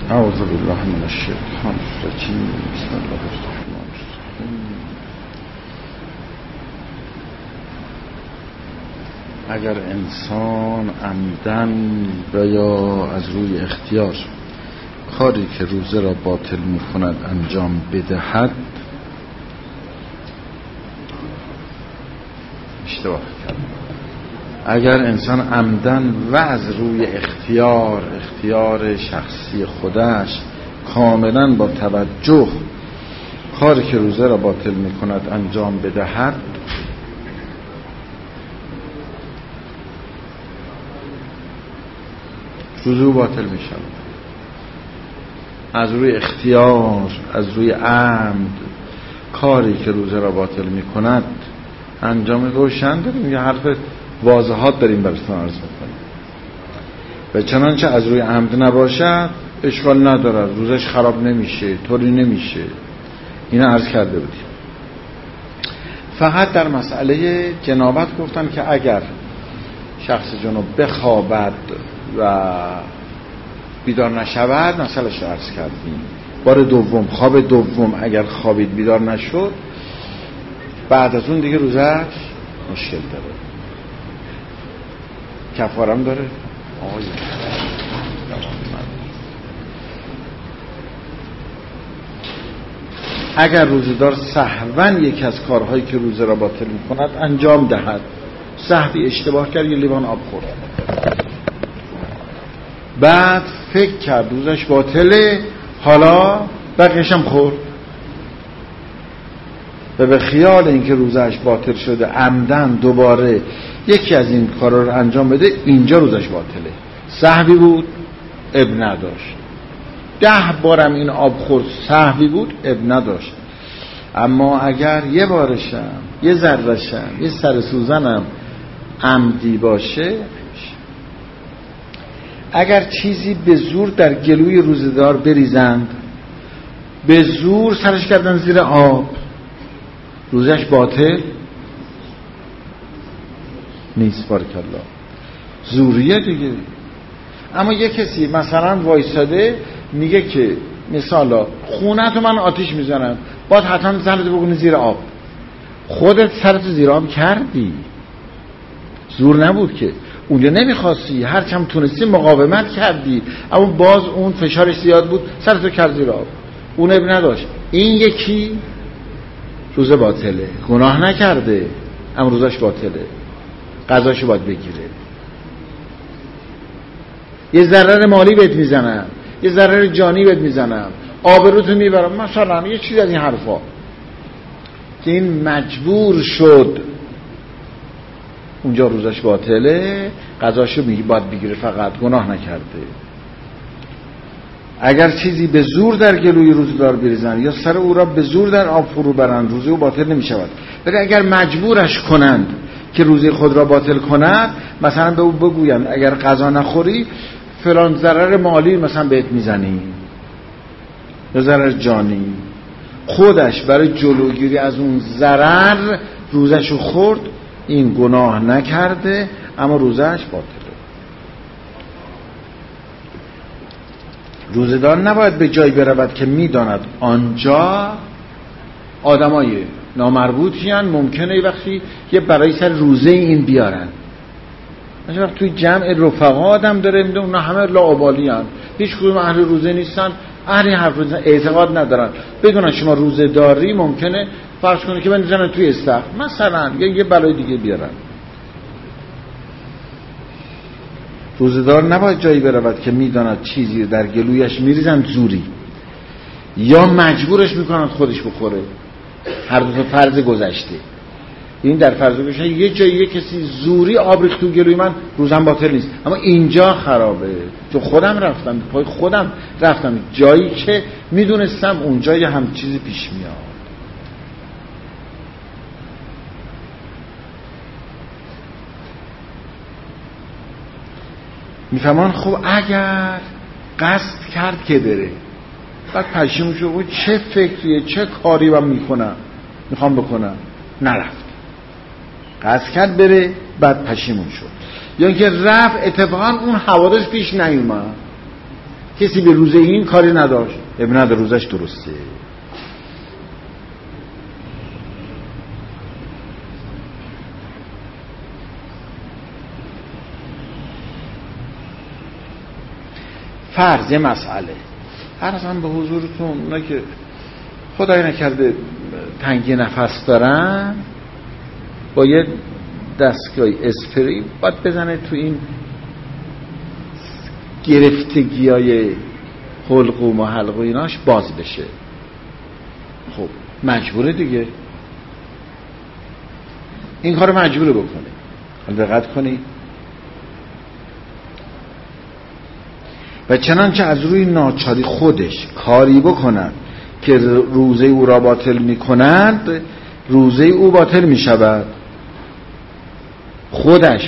اعوذ بالله من الشیطان الرجیم. بسم الله الرحمن الرحیم. اگر انسان عمدن و یا از روی اختیار کاری که روزه را باطل می کند انجام بدهد، اشتباه کرد. اگر انسان عمدن و از روی اختیار شخصی خودش کاملا با توجه کاری که روزه را باطل می کند انجام بدهد، روزه باطل می شود. از روی اختیار، از روی عمد کاری که روزه را باطل می کند انجام روشن داریم، یه حرف واضحات داریم براتون عرض میکنیم. و چنانچه از روی عمد نباشد اشکال نداره، روزش خراب نمیشه، طوری نمیشه. اینا عرض کرده بودیم. فقط در مسئله جنابت گفتن که اگر شخص جنوب بخوابد و بیدار نشود، مسئله‌اش رو عرض کردیم. بار دوم، خواب دوم اگر خوابید بیدار نشد، بعد از اون دیگه روزش مشکل داره، کفارم داره. اگر روزه‌دار سهواً یک از کارهایی که روزه را باطل می‌کند انجام دهد، سهوی اشتباه کرد، یه لیوان آب خورد، بعد فکر کرد روزش باطله، حالا بقیه‌شم خورد و به خیال اینکه روزش باطل شده عمدن دوباره یکی از این کارا رو انجام بده، اینجا روزش باطله. سهوی بود، اب نداشت. 10 بارم این آب خورد، سهوی بود، اب نداشت. اما اگر یه بارشم، یه ذره‌شم، یه سر سوزنم عمدی باشه، اگر چیزی به زور در گلوی روزه‌دار بریزند، به زور سرش کردن زیر آب، روزش باطل نیست. بارک الله، زوریه دیگه. اما یه کسی مثلا وایساده میگه که مثلا خونه‌تو من آتیش میزنم، باید حتما سرتو بگونی زیر آب. خودت سرتو زیر آب کردی، زور نبود که، اونجا نمیخواستی، هرچند تونستی مقاومت کردی، اما باز اون فشارش زیاد بود، سرتو کرد زیر آب، اون اب نداشت. این یکی روزه باطله، گناه نکرده اما روزش باطله، قضاشو باید بگیره. یه ضرر مالی بهت میزنم، یه ضرر جانی بهت میزنم، آبروتو میبرم، مثلا یه چیز از این حرفا که این مجبور شد، اونجا روزش باطله، قضاشو باید بگیره، فقط گناه نکرده. اگر چیزی به زور در گلوی روزه‌دار بریزن یا سر او را به زور در آب فرو برند، روزه او باطل نمی شود. ولی اگر مجبورش کنند که روزه خود را باطل کند، مثلا به او بگویند اگر غذا نخوری فلان ضرر مالی مثلا بهت میزنی یا ضرر جانی، خودش برای جلوگیری از اون ضرر روزشو خورد، این گناه نکرده اما روزش باطله. روزه‌دار نباید به جایی برود که میداند آنجا آدمای نامربوطی هستند، ممکنه وقتی یه برای سر روزه این بیارن، مثلا توی جمع رفقا آدم داره میدونه اونا همه لاابالی هستند، هیچ کدوم اهل روزه نیستن، اهل حرف روزه اعتقاد ندارن، بدونن شما روزه داری ممکنه فرض کنه که بندازن توی استخر مثلا، یه بلای دیگه بیارن. روزه‌دار نباید جایی برود که میداند چیزی در گلویش میریزن زوری یا مجبورش میکنند خودش بخوره. هر دو تا فرض گذشته. این در فرض گذشته یه جایی یه کسی زوری آب ریخت تو گلوی من، روزم باطل نیست، اما اینجا خرابه، چون خودم رفتم، پای خودم رفتم جایی که میدونستم اونجا یه هم چیزی پیش میاد. میفهمان. خب اگر قصد کرد که بره، بعد پشیمون شد، چه فکریه، چه کاری من میخوام بکنم، نرفت، قصد کرد بره، بعد پشیمون شد، یا اینکه رفت اتفاقا اون حوادث پیش نیومد، کسی به روزه این کاری نداشت، ابن نداره، روزش درسته. فرض مسئله عرضم به حضورتون، اونا که خدای نکرده تنگی نفس دارن با یه دستگاه اسپری باید بزنه تو این گرفتگیای حلقوم و حلق و ایناش باز بشه. خب مجبوره دیگه، این کارو مجبوره بکنه. حالا دقت کنی. و چنانچه از روی ناچاری خودش کاری بکنند که روزه او را باطل میکنند، روزه او باطل میشود. خودش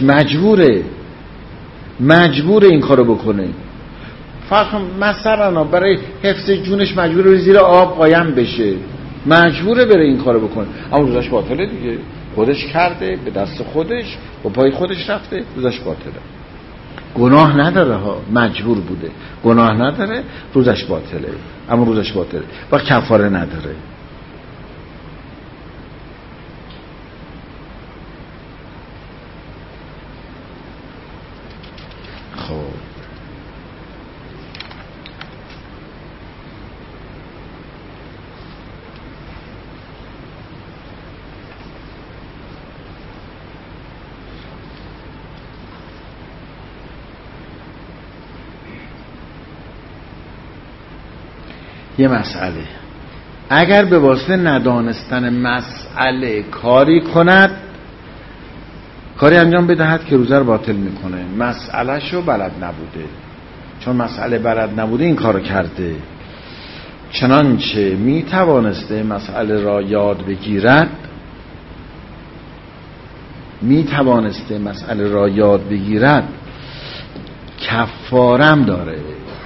مجبوره این کارو بکنه. فرض مثلا برای حفظ جونش مجبوره زیر آب قایم بشه، مجبوره بره این کارو بکنه، اما روزش باطله دیگه. خودش کرده، به دست خودش، با پای خودش رفته، روزش باطله. گناه نداره ها، مجبور بوده، گناه نداره، روزش باطله، اما روزش باطله و کفاره نداره. خب یه مسئله، اگر به واسطه ندانستن مسئله کاری کند، کاری انجام بدهد که روزه رو باطل میکنه، مسئله‌ش رو بلد نبوده، چون مسئله بلد نبوده این کارو کرده. چنانچه میتوانسته مسئله را یاد بگیرد، کفارم داره.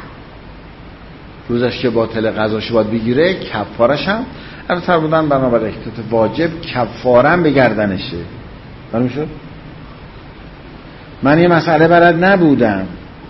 روزش که باطل قضاش باید بگیره، کفارش هم البته بودن بنابر احتیاط واجب کفارم به گردنشه. معلوم شد؟ من یه مسئله بلد نبودم،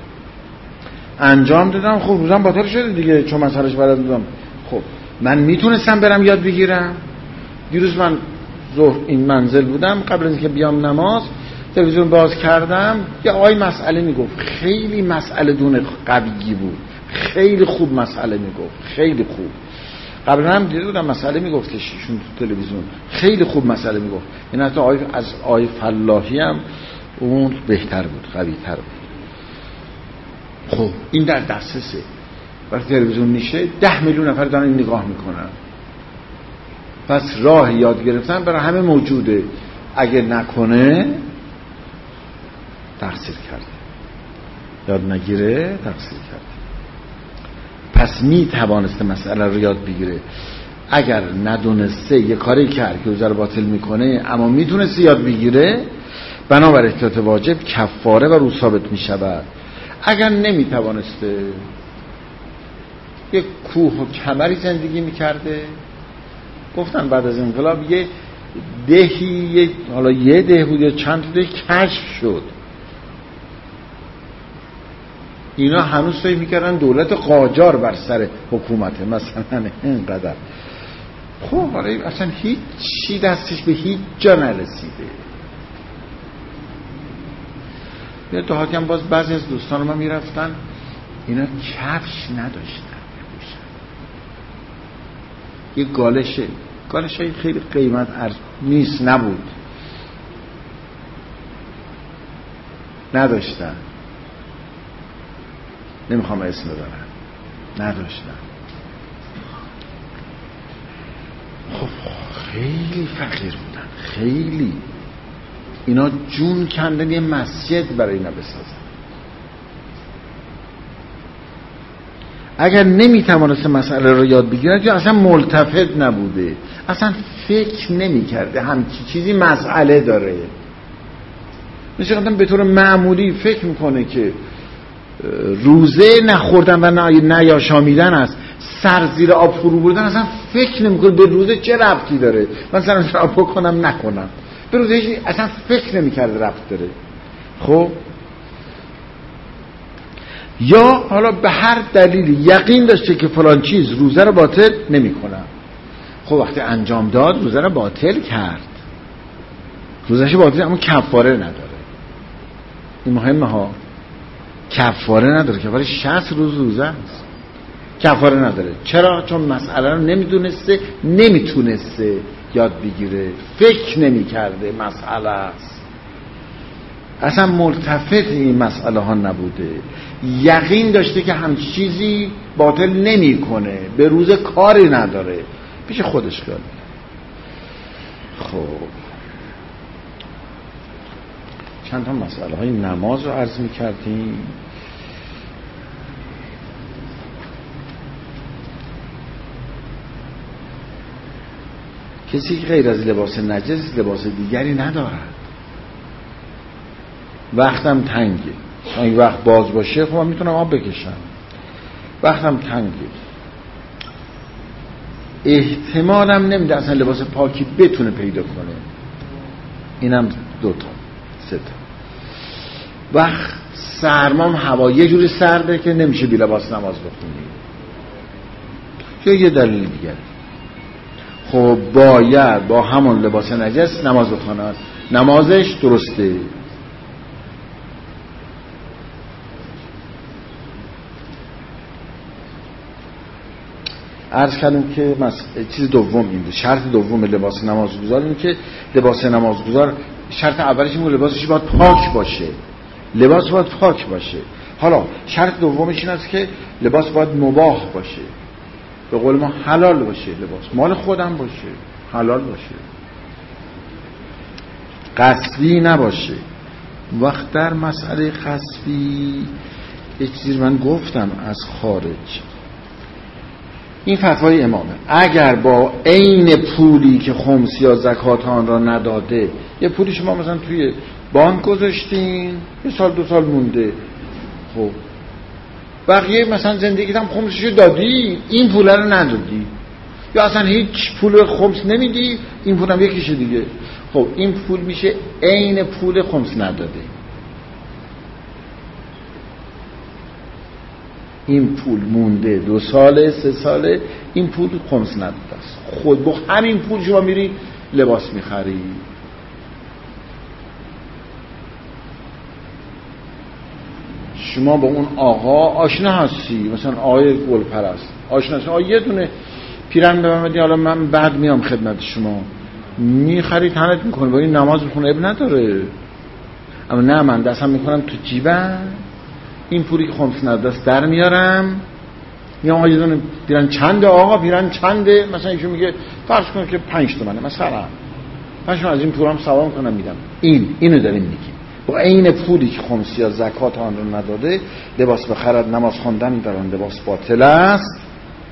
انجام دادم، خب روزم باطل شده دیگه، چون مسئلهش بلد بودم. خب من میتونستم برم یاد بگیرم. دیروز من ظهر این منزل بودم، قبل از اینکه بیام نماز تلویزیون باز کردم، یه آقای مسئله میگفت، خیلی مسئله دونه قوی بود، خیلی خوب مسئله میگفت، خیلی خوب. قبلا هم دیده بودم مسئله میگفتش ایشون تو تلویزیون، خیلی خوب مسئله میگفت. این حتی از آقای فلاحی هم اون بهتر بود، قوی تر بود. خب این در دسترسه، وقتی تلویزیون میشه 10 میلیون نفر دارن این نگاه میکنن. پس راه یاد گرفتن برای همه موجوده، اگه نکنه تقصیر کرده، یاد نگیره تقصیر کرده. پس می توانسته مسئله رو یاد بگیره. اگر ندونسته یه کاری کرد که روزه رو باطل میکنه اما میتونسته یاد بگیره، بنابر احتیاط واجب کفاره و روز ثابت میشود. اگر نمیتوانسته، یه کوه و کمری زندگی میکرده، گفتن بعد از انقلاب یه دهی، حالا یه ده بود یا چند ده کشف شد، اینا هنوز فکر میکردن دولت قاجار بر سر حکومته مثلا اینقدر. خب برای اصلا هیچ چی دستش به هیچ جا نرسیده. یه تا حاکم باز بعضی از دوستان ما میرفتن، اینا کفش نداشتن بپوشن، یه گالشه خیلی قیمت ارز نیست، نداشتن، نمیخوام اسم ببرم، نداشتن. خب خیلی فقیر بودن، خیلی. اینا جون کندن یه مسجد برای اینا بسازن. اگر نمیتوانست مسئله رو یاد بگیرد یا اصلا ملتفت نبوده، اصلا فکر نمیکرده همچی چیزی مسئله داره، میشه قدم به طور معمولی فکر میکنه که روزه نخوردن و نیاشامیدن است، سر زیر آب فرو بردن، اصلا فکر نمیکنه به روزه چه ربطی داره، مثلا آب بکنم نکنم، به روزه اصلا فکر نمیکرده ربط داره. خب یا حالا به هر دلیلی یقین داشته که فلان چیز روزه رو باطل نمی‌کنه. خب وقتی انجام داد روزه رو باطل کرد، روزش باطل، اما کفاره نداره. این مهمه ها، کفاره نداره. کفاره 60 روز روزه است، کفاره نداره. چرا؟ چون مسئله رو نمیتونسته یاد بگیره، فکر نمی‌کرده مسئله است، اصلا ملتفت این مسئله ها نبوده، یقین داشته که همچین چیزی باطل نمی‌کنه، به روز کاری نداره، پیش خودش خیال. خب چند تا مسئله های نماز رو عرض می‌کردیم. کسی که غیر از لباس نجس لباس دیگری ندارد، وقتم تنگه، این وقت باز باشه خب من میتونم آب بکشم، وقتم تنگه، احتمالم نمیده اصلا لباس پاکی بتونه پیدا کنه، اینم 2 تا 3 تا. وقت سرمام هوا یه جوری سرده که نمیشه بی لباس نماز بخونی، یا یه دلیل دیگر. خب باید با همون لباس نجس نماز بخواند، نمازش درسته. عرض کردم که چیز دوم این بود، شرط دوم لباس نمازگزار این که لباس نمازگزار شرط اولش این بود لباسش باید پاک باشه، لباس باید پاک باشه. حالا شرط دومش این است که لباس باید مباح باشه، به قول ما حلال باشه، لباس مال خودم باشه، حلال باشه، غصبی نباشه. وقت در مسئله غصبی یه چیزی من گفتم از خارج، این فتوای امامه. اگر با عین پولی که خمس یا زکات آن را نداده، یه پولی شما مثلا توی بانک گذاشتین، 1 سال 2 سال مونده، خب بقیه مثلا زندگیت هم خمسشو دادی، این پول رو ندادی، یا اصلا هیچ پول خمس نمیدی، این پول هم یکیشه دیگه، خب این پول میشه عین پول خمس نداده. این پول مونده 2 ساله 3 ساله، این پول خمس نداده است، خود با همین پول شما میری لباس میخری. شما با اون آقا آشنا هستی، مثلا آقای گلپرست آشنا هستی، آقا یه دونه پیرن به من بدی، حالا من بعد میام خدمت شما، میخری تنت میکنه، با این نماز بخونه اب نداره. اما نه، من دستم میکنم تو جیبم، این پولی که خمس نداست در میارم، یا آقا یه دونه پیرن چنده، آقا پیرن چنده، مثلا ایشون میگه فرض کن که 5 تومنه مثلا، من از این پولم سوام کنم میدم. اینو داریم میگیم، با عین پولی که خمس یا زکات آن رو نداده لباس بخرد، نماز خواندن در آن لباس باطل است.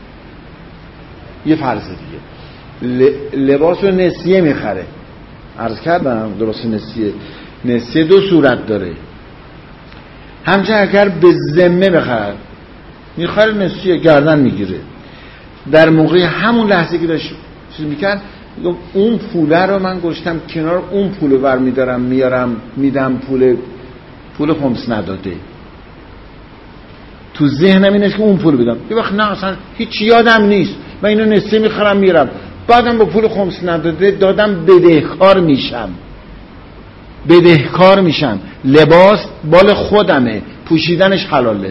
یه فرض دیگه، لباس رو نسیه میخره، عرض کردم لباس نسیه 2 صورت داره، همچنین اگر به ذمه بخرد، میخره نسیه گردن میگیره، در موقع همون لحظه که داشت چیز میکرد اون پوله رو من گذاشتم کنار، اون پولو برمیدارم میارم میدم پول خمس نداده، تو ذهنم اینه که اون پول بدم. یه وقت نه اصلا هیچ یادم نیست، من اینو نسیه میخرم میرم، بعدم با پول خمس نداده دادم، بدهکار میشم. لباس بال خودمه، پوشیدنش حلاله.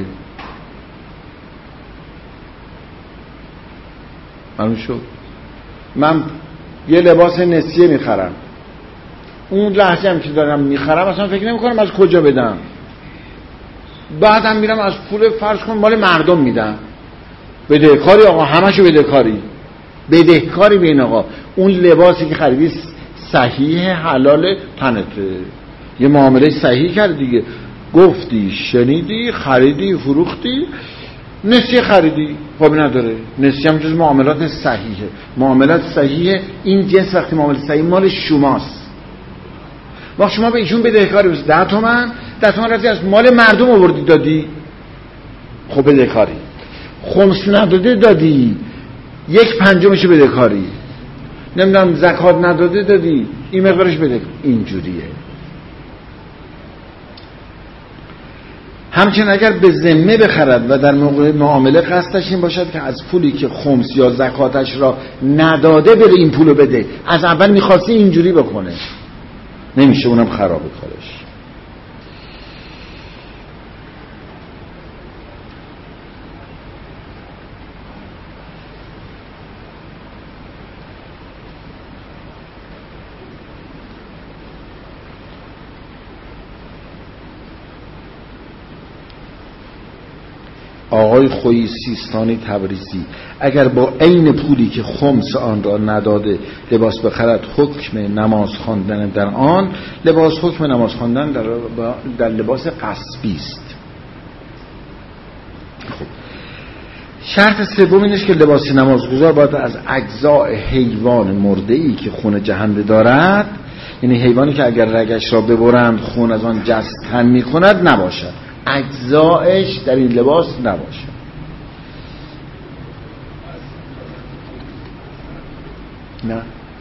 معلوم شد؟ من یه لباس نسیه میخرم، اون لحظه هم که دارم میخرم اصلا فکر نمی کنم از کجا بدم، بعدم میرم از پول فرض کن مال مردم میدم. بدهکاری آقا، همشو بدهکاری به این آقا. اون لباسی که خریدی صحیح حلال تنته، یه معامله صحیح کردی دیگه، گفتی شنیدی خریدی فروختی، نسیه خریدی، خب نداره، نسیه هم جز معاملات صحیحه. معاملات صحیحه این جنس وقتی معاملات صحیح مال شماست، وقت شما به ایشون بدهکاری بسید 10 تومن رفتی از مال مردم آوردی دادی، خب بدهکاری. خمس نداده دادی 1/5 بدهکاری، نمیدونم زکات نداده دادی این مقدارش بده، اینجوریه. همچنین اگر به ذمه بخرد و در موقع معامله قصدش این باشد که از پولی که خمس یا زکاتش را نداده بره این پولو بده، از اول میخواستی اینجوری بکنه، نمیشه، اونم خرابه کارش. آقای خویی سیستانی تبریزی: اگر با عین پولی که خمس آن را نداده لباس بخرد، حکم نماز خواندن در آن لباس حکم نماز خواندن در لباس غصبی است. خب شرط سوم این است که لباس نمازگزار باید از اجزاء حیوان مرده‌ای که خون جهنده دارد، یعنی حیوانی که اگر رگش را ببرند خون از آن جستن می‌کند، نباشد. اجزایش در این لباس نباشه. نه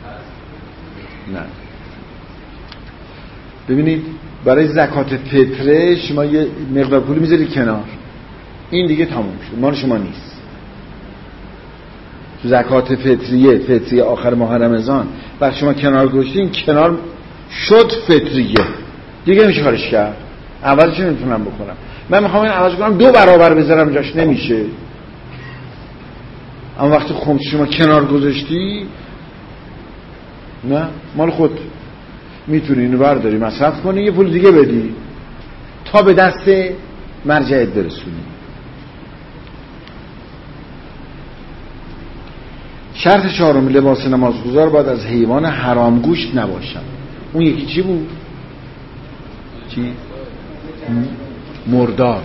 ببینید، برای زکات فطره شما یه مقدار پولی میذاری کنار، این دیگه تموم شد، مال شما نیست. زکات فطریه آخر ماه رمضان بعد شما کنار گذاشتین، کنار شد فطریه، دیگه میشه کارش کرد. اولش نمیتونم بکنم، من میخوام این عوض کنم 2 برابر بذارم جاش، نمیشه. اما وقتی خمس شما کنار گذاشتی، نه، مال خود میتونی اینو برداری مصرف کنی، یه پول دیگه بدی تا به دست مرجعت برسونی. شرط چهارم، لباس نمازگزار باید از حیوان حرام گوشت نباشد. اون یکی چی بود؟ چی؟ مردار،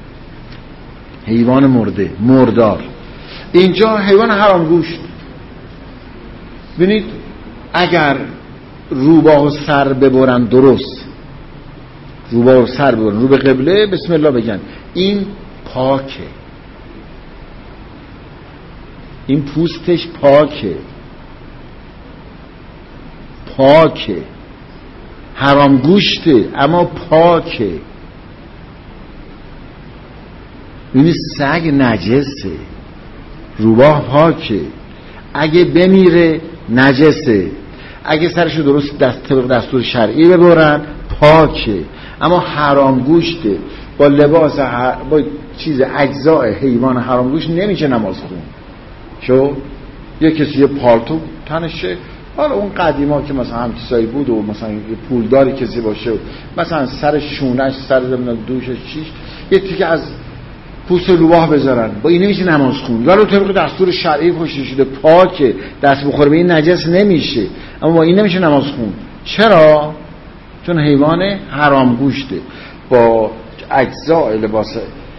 حیوان مرده، مردار. اینجا حیوان حرام گوشت. ببینید اگر روباه و سر ببرن، درست روباه و سر ببرن رو به قبله، بسم الله بگن، این پاکه، این پوستش پاکه، حرام گوشته اما پاکه. این سگ نجسه، روباه پاکه، اگه بمیره نجسه، اگه سرشو درست دستور شرعی ببرن پاکه، اما حرام گوشته. با لباس با چیز اجزاء حیوان حرام گوشت نمیشه نماز خون. شو یه کسی یه پالتو تنشه، حالا اون قدیما که مثلا هم کسایی بود و مثلا یه پولداری کسی باشه، مثلا سر شونش، سر دوشش، چیش یه تیکه از پوست روباه بذارن، با این نمیشه نماز خون. ولی طبق دستور شرعی پشت شده، پاکه، دست بخوره به این نجس نمیشه، اما با این نمیشه نماز خون. چرا؟ چون حیوان حرام گوشته. با اجزاء لباس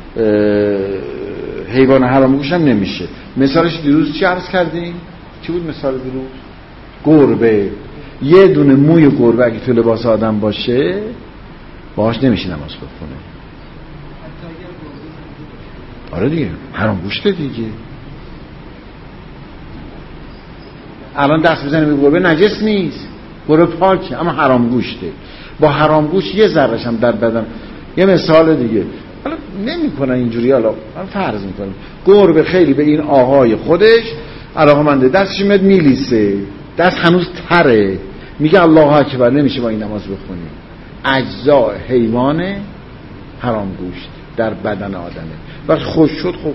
حیوان حرام گوشت هم نمیشه. مثالش دیروز چی عرض کردیم؟ چی بود مثال دیروز؟ گربه. یه دونه موی گربه اگه تو لباس آدم باشه باهاش نمیشه نماز بخونه. آره دیگه، حرام گوشته دیگه. الان دست بزنیم به گربه، نجس نیست، گربه پاکه، اما حرام گوشته. با حرام گوشت یه ذره‌ش هم در بدن. یه مثال دیگه، حالا نمی‌کنن اینجوری، حالا من فرض می‌کنم گربه خیلی به این آقای خودش علاقه‌منده، دستش میاد میلیسه، دست هنوز تره، میگه الله اکبر، نمیشه با این نماز بخونی. اجزاء حیوان حرام گوشت در بدن آدمه. وقتی خوش شد، خوش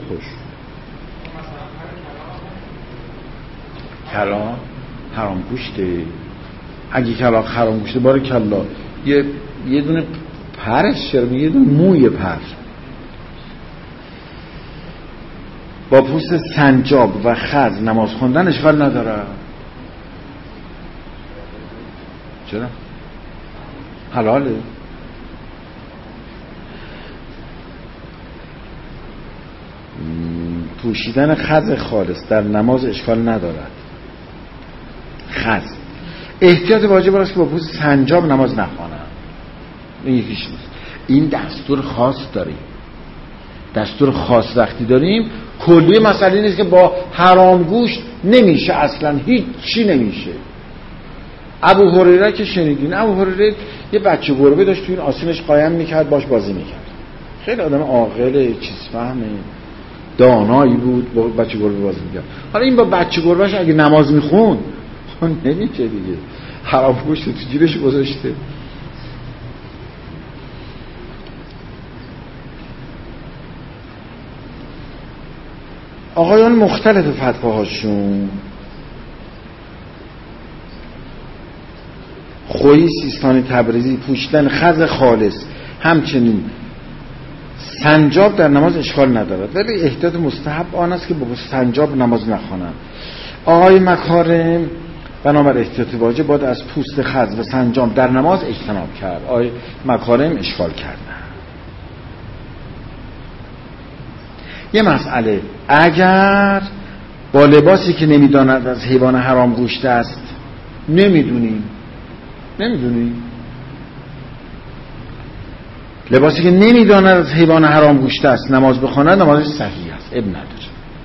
کلا حرام گوشته. اگه کلا حرام گوشته، باره کلا یه دونه پرش، چرا یه دونه موی پر با پوست سنجاب و خز نماز خوندن اشکال نداره. چرا؟ حلاله. پوشیدن خز خالص در نماز اشکال ندارد. خز احتیاط واجب است که با پوست سنجاب نماز نخوانند. این یکیش نیست. این دستور خاص داریم. دستور خاص وقتی داریم، کلی مسئله نیست که با حرام گوشت نمیشه، اصلا هیچی نمیشه. ابو هریره که شنیدین، ابو هریره یه بچه گربه داشت تو این آستینش قایم میکرد، باش بازی میکرد. خیلی آدم عاقل، چیز فهمه، دانایی بود، با بچه گربه بازی میکرد. حالا این با بچه گربهش اگه نماز میخون نمیشه دیگه، حرام گوشت تو جیبش گذاشته. آقایان مختلف فتواهاشون. خویی سیستانی تبریزی پوشیدن خز خالص همچنین سنجاب در نماز اشکال ندارد، ولی احتیاط مستحب آن است که با سنجاب نماز نخوانند. آقای مکارم بنابر احتیاط واجب باید از پوست خز و سنجاب در نماز اجتناب کرد. آقای مکارم اشکال کردن. یه مسئله، اگر با لباسی که نمیداند از حیوان حرام گوشت است، نمیدونی لباسی که نمیداند از حیوان حرام گوشت است نماز بخواند، نمازش صحیح است، اب نداره.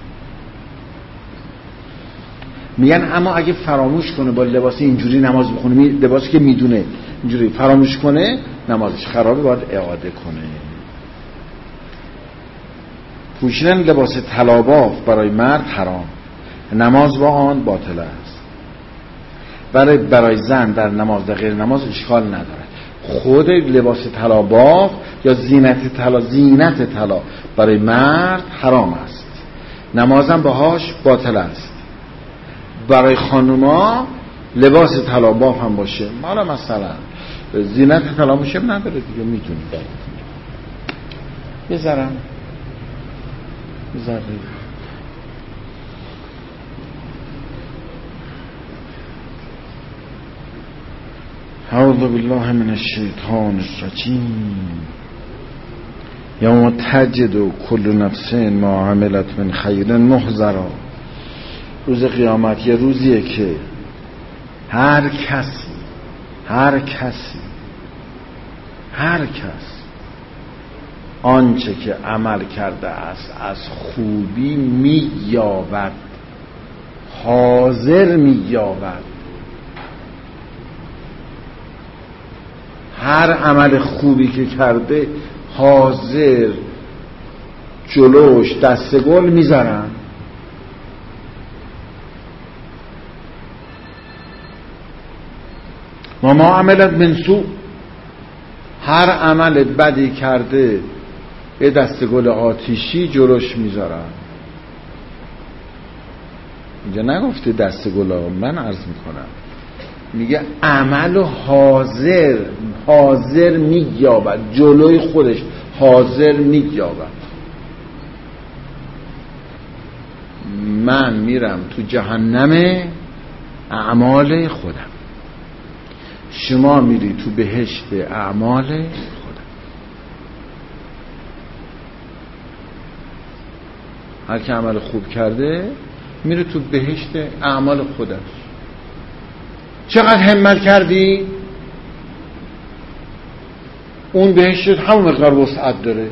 میگن اما اگه فراموش کنه با لباسی اینجوری نماز بخونه، لباسی که میدونه اینجوری فراموش کنه، نمازش خرابه، باید اعاده کنه. پوشیدن لباس طلا-باف برای مرد حرام، نماز با آن باطل است. برای زن در نماز در غیر نماز اشکال نداره. خود لباس طلا-باف یا زینت طلا برای مرد حرام است، نمازم باهاش باطل است. برای خانوما لباس طلا-باف هم باشه، حالا مثلا زینت طلا باشه نداره دیگه، میتونید بذارم ذره. اعوذ بالله من الشیطان الرجیم. یوم تجد کل نفس ما عملت من خیر محضرا. روز قیامت یه روزیه که هر کس آنچه که عمل کرده است از خوبی می‌یابد، حاضر می‌یابد. هر عمل خوبی که کرده حاضر جلوش دست گل میذارن. ما عملت من سوء، هر عمل بدی کرده یه دست گل آتیشی جلوش میذارن. اینجا نگفته دست گل ها، من عرض میکنم، میگه عمل حاضر مییابد، جلوی خودش حاضر مییابد. من میرم تو جهنم اعمال خودم، شما میری تو بهشت اعمال خودم. هر که عمل خوب کرده میره تو بهشت اعمال خودش. چقدر همت کردی اون بهشت همون مقدار وسعت داره.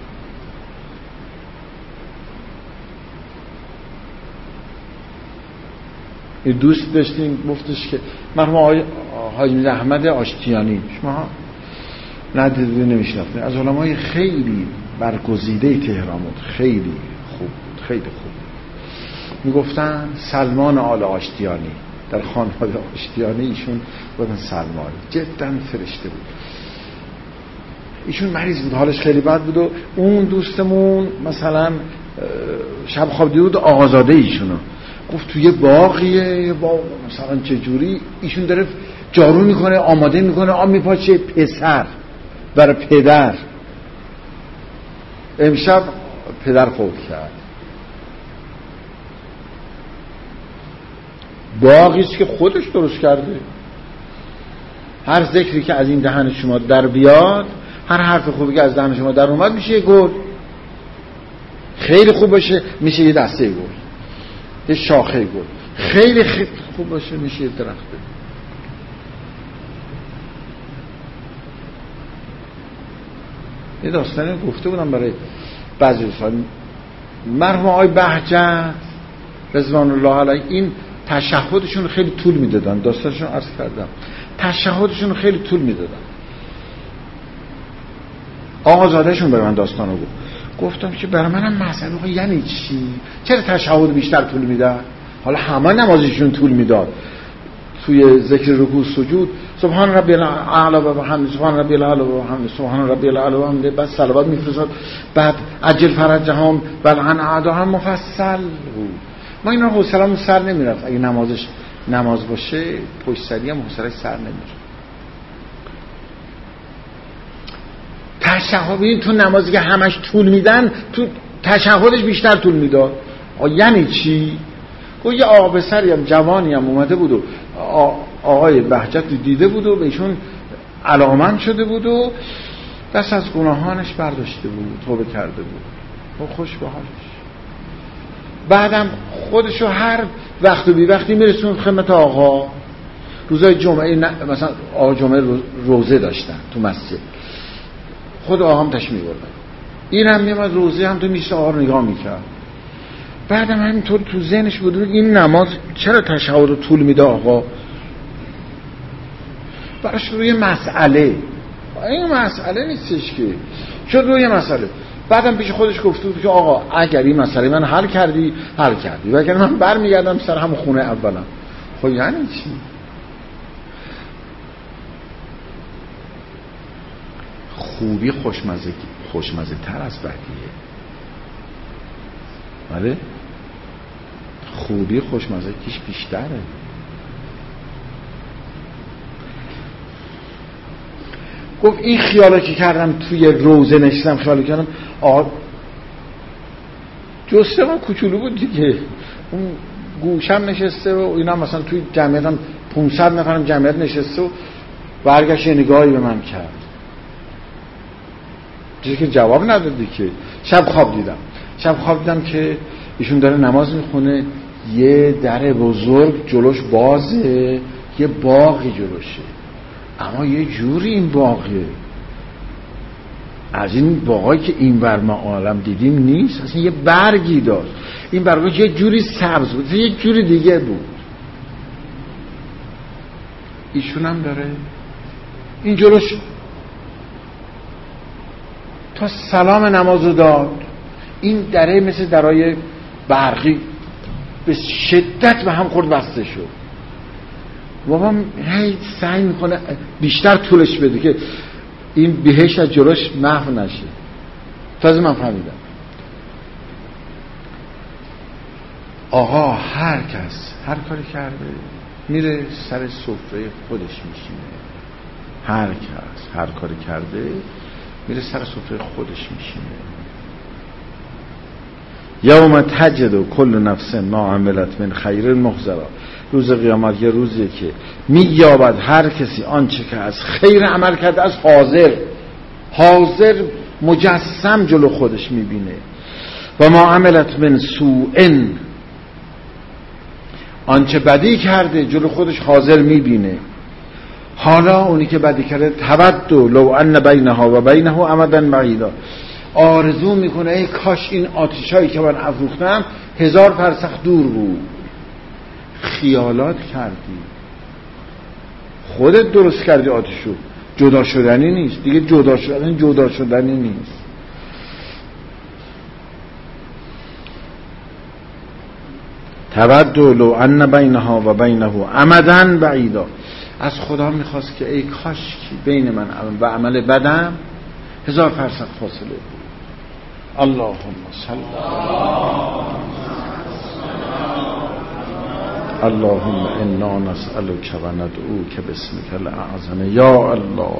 یه دوست داشتیم گفتش که مرحوم آقای حاجی احمد آشتیانی، شما ندیده نمیشناختید، از علمای خیلی برگزیده تهران بود، خیلی خوب. میگفتن سلمان آل آشتیانی، در خانواده آشتیانی ایشون بودن سلمان، جدا فرشته بود. ایشون مریض بود، حالش خیلی بد بود و اون دوستمون مثلا شب خواب دید آقازاده ایشونو گفت توی یه باغیه، یه باغ مثلا چجوری، ایشون داره جارو میکنه، آماده میکنه، آب میپاچه پسر برای پدر. امشب پدر فوت کرد. باغیست که خودش درست کرده. هر ذکری که از این دهن شما در بیاد، هر حرف خوبی که از دهن شما در اومد میشه یه گل. خیلی خوب باشه میشه یه دسته گل، یه شاخه گل. خیلی خوب باشه میشه یه درخت. یه داستانی گفته بودم برای بعضی دوستان. مرحوم آقای بهجت رضوان الله علیه این تشهدشون خیلی طول میدادن، داستانشون عرض کردم، تشهدشون خیلی طول میدادن. آقازادهشون به من داستانو گفتم که برای منم مسئله یعنی چی؟ چرا تشهد بیشتر طول میده؟ حالا همه نمازشون طول میداد. توی ذکر رکوع سجود سبحان ربی الاعلی و بحمده، سبحان ربی الاعلی و بحمده، سبحان ربی الاعلی و بحمده، بعد صلوات میفرستاد، بعد عجل فرجهم بلعن اعداهم مفصل بود. ما اینا حوصله‌مون سر نمیرفت. اگه نماز باشه پشت سری هم حوصله‌اش سر نمیره. تشهد تو نمازی که همش طول میدن، تو تشهدش بیشتر طول میداد. یعنی چی؟ یه آقا پسری هم جوانی هم اومده بود و آقای بهجت دیده بود و بهشون علامت شده بود و دست از گناهانش برداشته بود، توبه کرده بود و خوش به حالش. بعدم خودشو هر وقت و بی وقتی میرسون خدمت آقا. روزای جمعه مثلا آقا جمعه روزه داشتن تو مسجد، خود آقا هم تشمیع بردن، این هم میامد روزه هم تو میشه آقا رو نگاه میکرد. بعدم همینطور تو ذهنش بود این نماز چرا تشهد رو طول میده آقا؟ براش روی مسئله، این مسئله نیستش که شد روی مسئله. بعدم پیش خودش گفته بود که آقا اگر این مسئله من حل کردی و اگر من برمیگردم سر همون خونه اولا. خب یعنی چی؟ خوبی خوشمزه تر از بدیه. بله؟ خوبی خوشمزه کیش بیشتره. گفت این خیالا که کردم توی روزه نشستم خیالا کردم جسته من کوچولو بود دیگه، اون گوشم نشسته و اینا مثلا توی جمعیتم 500 نفرم جمعیت نشسته و برگشت نگاهی به من کرد، چیزی که جواب ندادی که. شب خواب دیدم که ایشون داره نماز میخونه، یه در بزرگ جلوش بازه، یه باغی جلوشه، اما یه جوری این باغه از این باغایی که این ور ما عالم دیدیم نیست، اصلا یه برگی داشت، این برگا یه جوری سبز بود، یه جوری دیگه بود. ایشون هم داره این جلوش تا سلام نمازو داد، این دره مثل درای برقی به شدت به هم خورد بسته شد. بابا هی سعی میکنه بیشتر طولش بده که این بهش از جلوش محو نشه. تازه من فهمیدم آقا هر کس هر کاری کرده میره سر سفره خودش میشینه. هر کس هر کاری کرده میره سر سفره خودش میشینه. یوم تجد کل نفس ما عملت من خیر محضرا، روز قیامت یه روزیه که مییابد هر کسی آنچه که از خیر عمل کرده از حاضر مجسم جلو خودش میبینه. و ما عملت من سوء، آنچه بدی کرده جلو خودش حاضر میبینه. حالا اونی که بدی کرده تود لو ان بینها و بینه امدا بعیدا، آرزو میکنه ای کاش این آتشایی که من افروختم 1000 فرسخ دور بود. خیالات کردی، خودت درست کردی آتشو، جدا شدنی نیست دیگه، جدا شدنی نیست. تود لو ان بینها و بینه امدا بعیدا، از خدا میخواست که ای کاش بین من و عمل بدم 1000 فرسخ فاصله بود. اللهم صل اللهم انا نسألك و ندعوك باسمك الاعظم یا الله.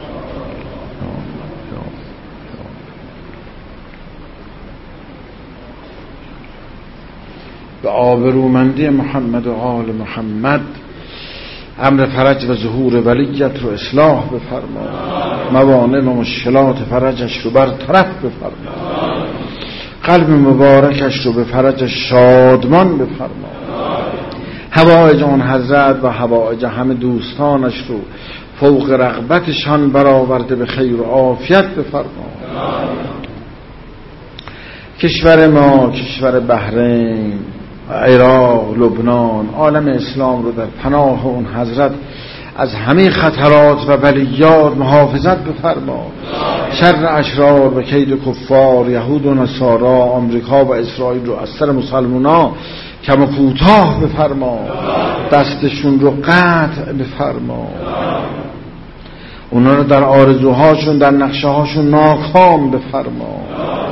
به آبرومندی محمد و آل محمد امر فرج و ظهور ولیت رو اصلاح بفرما، موانع و مشکلات فرجش رو برطرف بفرما، قلب مبارکش رو به فرجش شادمان بفرما، حوائج آن حضرت و حوائج همه دوستانش رو فوق رغبتشان برآورده به خیر و عافیت بفرما. کشور ما، کشور بحرین، عراق، لبنان، عالم اسلام رو در پناه اون حضرت از همه خطرات و بلیات محافظت بفرما. شر اشرار و کید کفار، یهود و نصارا، آمریکا و اسرائیل رو از سر مسلمونا کم و کوتاه بفرما. دستشون رو قطع بفرما. اونا رو در آرزوهاشون، در نقشه هاشون ناکام بفرما.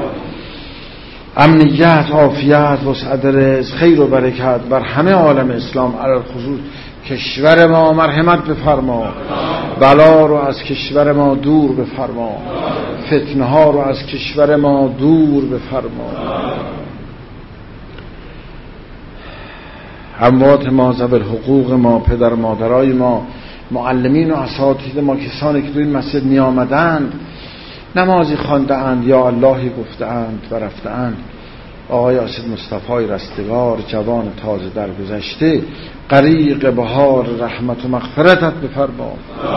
امنیت، عافیت، وسعت رزق، خیر و برکت بر همه عالم اسلام، علی خصوص کشور ما مرحمت بفرما. بلا رو از کشور ما دور بفرما. فتنه ها رو از کشور ما دور بفرما. اموات ما، ذوی الحقوق ما، پدر مادرای ما، معلمین و اساتید ما، کسانی که تو این مسجد می آمدند، نمازی خوانده اند یا اللهی گفته اند و رفته اند، آقای آسد مصطفی رستگار، جوان تازه درگذشته، غریق بهار رحمت و مغفرتت بفرما.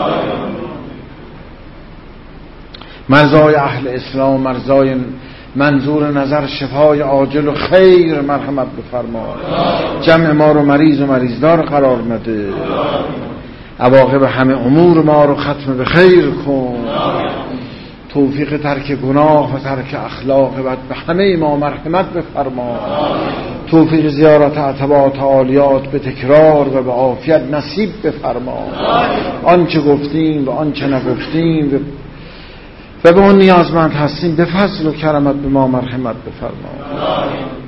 مرزای اهل اسلام، مرزای منظور نظر، شفای عاجل و خیر مرحمت بفرما. جمع ما رو مریض و مریضدار قرار مده. عواقب همه امور ما رو ختم به خیر کن. توفیق ترک گناه و ترک اخلاق بد به همه ما مرحمت بفرما. توفیق زیارت عتبات عالیات به تکرار و به عافیت نصیب بفرما. آنچه گفتیم و آنچه نگفتیم و به اون نیازمند هستیم به فضل و کرمت به ما مرحمت بفرما.